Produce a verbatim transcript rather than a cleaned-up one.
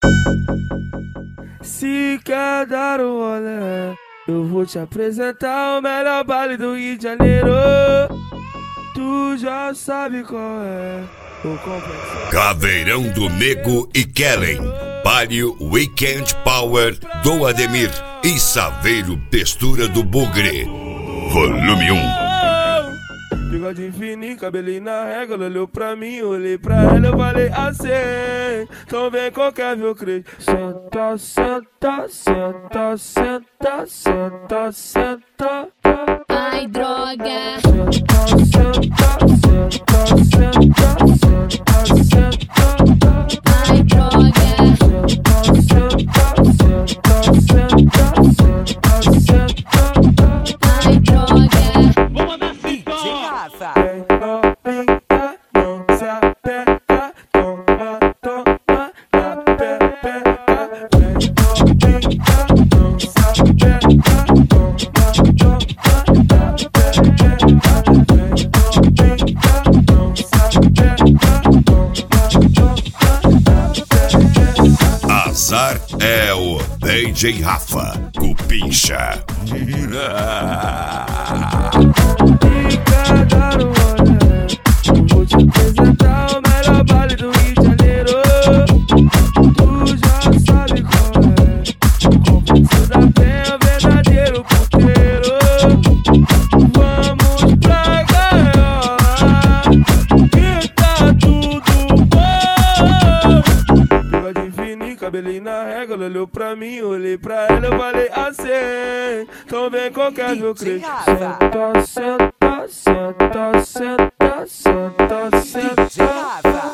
Se quer dar um rolê, eu vou te apresentar o melhor baile do Rio de Janeiro. Tu já sabe qual é o complexo. Caveirão do Nego e Kellen, Baile Weekend Power do Ademir e Saveiro Textura do Bugre. Volume um. Bigode fininho, cabelinho na régua, ela olhou pra mim, olhei pra ela, eu falei assim: então vem qualquer viu crente. Senta, senta, senta, senta, senta, senta. Ai, droga. Senta, senta, senta, senta, senta, senta. Ai, droga. Senta, senta, senta, senta, senta, senta. Ai, droga. Vou mandar sim, Vem novinha, não se apega, toma, toma, na pepeca. Vem novinha, não se apega, toma, toma, na pepeca. Vem novinha, não se apega, toma, toma, na pepeca. Azar é o D J Rafa, Cupincha. Quer dar um rolê, eu vou te apresentar o melhor baile do Rio de Janeiro. Tu já sabe qual é o complexo da penha, verdadeiro puteiro. Vamos pra gaiola, que tá tudo bom. Bigode fininho, cabelinho na régua, ela olhou pra mim, olhei pra ela, eu falei assim: então vem qualquer meu crente. Senta, senta, senta, senta, senta, senta.